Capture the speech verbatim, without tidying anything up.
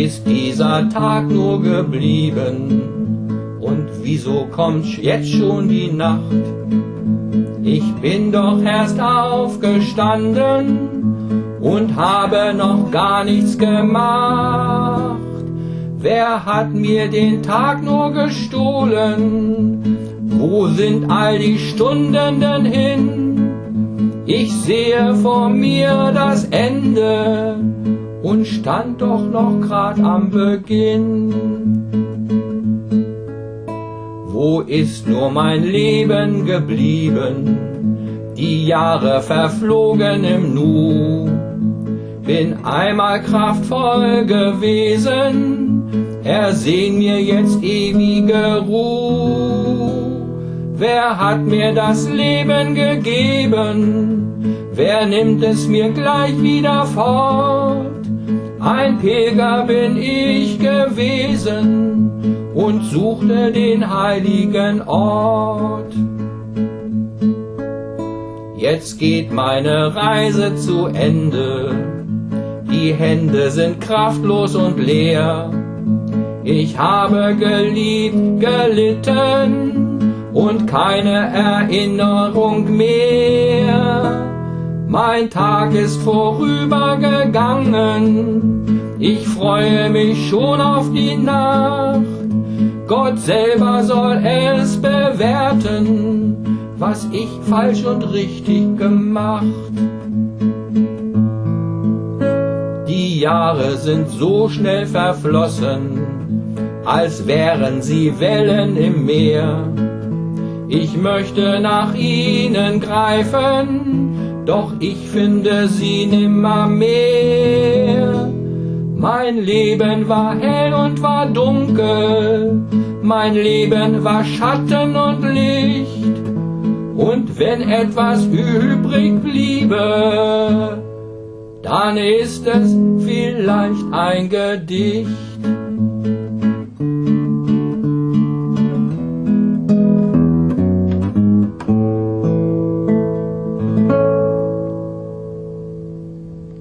ist dieser Tag nur geblieben? Und wieso kommt jetzt schon die Nacht? Ich bin doch erst aufgestanden und habe noch gar nichts gemacht. Wer hat mir den Tag nur gestohlen? Wo sind all die Stunden denn hin? Ich sehe vor mir das Ende und stand doch noch grad am Beginn. Wo ist nur mein Leben geblieben? Die Jahre verflogen im Nu. Bin einmal kraftvoll gewesen, ersehn mir jetzt ewige Ruhe. Wer hat mir das Leben gegeben? Wer nimmt es mir gleich wieder fort? Ein Pilger bin ich gewesen und suchte den heiligen Ort. Jetzt geht meine Reise zu Ende, die Hände sind kraftlos und leer. Ich habe geliebt, gelitten und keine Erinnerung mehr. Mein Tag ist vorübergegangen, ich freue mich schon auf die Nacht. Gott selber soll es bewerten, was ich falsch und richtig gemacht. Die Jahre sind so schnell verflossen, als wären sie Wellen im Meer. Ich möchte nach ihnen greifen, doch ich finde sie nimmermehr. Mein Leben war hell und war dunkel, mein Leben war Schatten und Licht. Und wenn etwas übrig bliebe, dann ist es vielleicht ein Gedicht.